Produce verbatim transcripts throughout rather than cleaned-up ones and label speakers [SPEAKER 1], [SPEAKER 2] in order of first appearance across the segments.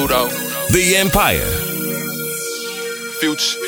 [SPEAKER 1] Pluto.
[SPEAKER 2] The Empire.
[SPEAKER 1] Future.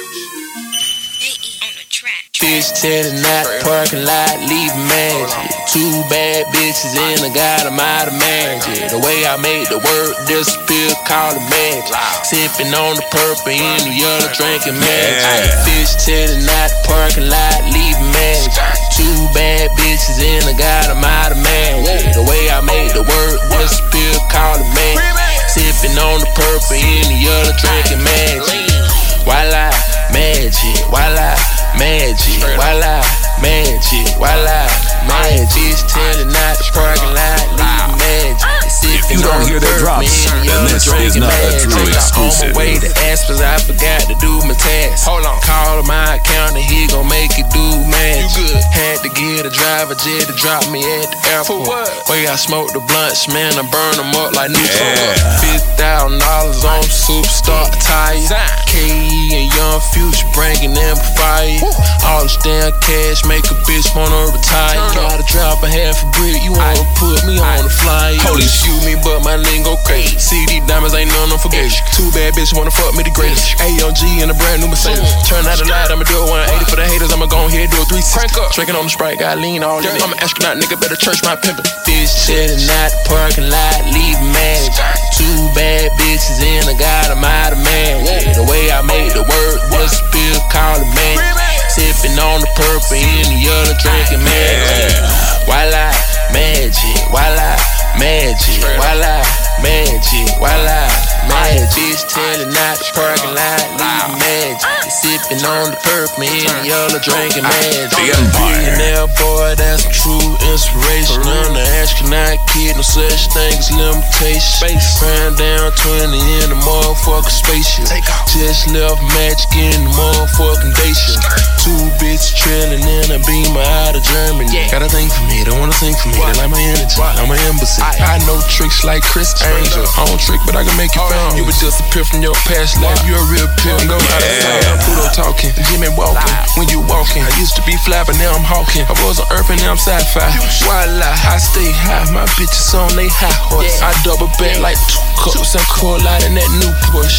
[SPEAKER 3] Fish telling out the parking lot, leaving magic. Two bad bitches and I got them out of magic. The way I made the word disappear, call it magic. Sipping on the purple in the yellow, drinking magic. Fish telling out the parking lot, leaving magic. Two bad bitches and I got them out of magic. The way I made the word disappear, call it magic. Sipping on the purple in the yellow, drinking magic. Voila, magic, voila, magic, voila, magic, voila, magic. Fish telling out the parking lot, leaving magic.
[SPEAKER 2] If you don't hear the drops, then this is not a true exclusive.
[SPEAKER 3] On my way to Aspens, I forgot to do my task. Hold on, call my accountant, he gon' make it do magic. You good? Had to get a driver jet to drop me at the airport. Way I smoke the blunts, man, I burn them up like Newton. Fifty thousand dollars on Superstar tires. K E and Young Future bringing them fire. All this damn cash make a bitch wanna retire. Gotta drop a half a brick, you wanna put me on the flyer. Holy shoot me, but my lingo crazy. C D diamonds ain't none of them forget. Two bad bitches wanna fuck me the greatest. A M G in a brand new Mercedes. Turn out the light, I'ma do a one eighty for the haters. I'ma go ahead do a three sixty. Drinking on the Sprite, got lean all in it. I'm an astronaut, nigga, better church my pimpin'. Fish telling out the parking lot, leaving magic. Two bad bitches and I got them out of magic. The way I made the word disappear, call it magic. Sipping on the purple in the yellow, drinking magic. Voila, magic, voila, magic, voila, magic, voila, magic. Fish telling out the parking lot, leaving magic. Sipping on the purple in the yellow, drinking magic. Billionaire boy, that's a true inspiration. I'm the astronaut kid, no such thing as limitation. Ran down twenty in the motherfucking spaceship. Just left magic in the motherfucking day shift. Two bitches trailing in a beamer out of Germany. Gotta think for me, don't wanna think for me. They like my energy, I'm an embassy. I know tricks like Chris Angel. I don't trick, but I can make you famous. You would disappear from your past life. You're a real pill. Go out of sight. Pluto talking, Jimmy walking. When you walking, I used to be fly, but now I'm hawking. I was on Earth and now I'm sci-fi. Voila, I stay high. My bitches on they high horse. I double back like two cups and cool out in that new push.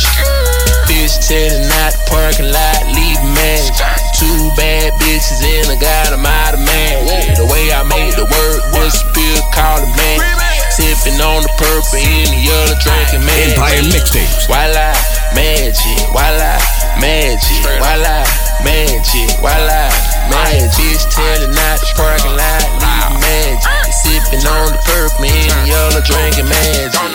[SPEAKER 3] Fish telling out the parking lot, leaving magic. Two bad bitches and I got them out of magic. The way I made the word disappear, call it magic. Sipping on the purple in the yellow, drinking magic.
[SPEAKER 2] Empire Mixtapes.
[SPEAKER 3] Voila, magic, voila, magic, voila, magic, voila, magic. Fish telling out the parking lot, leaving magic. Sipping on the purple in the yellow, drinking magic.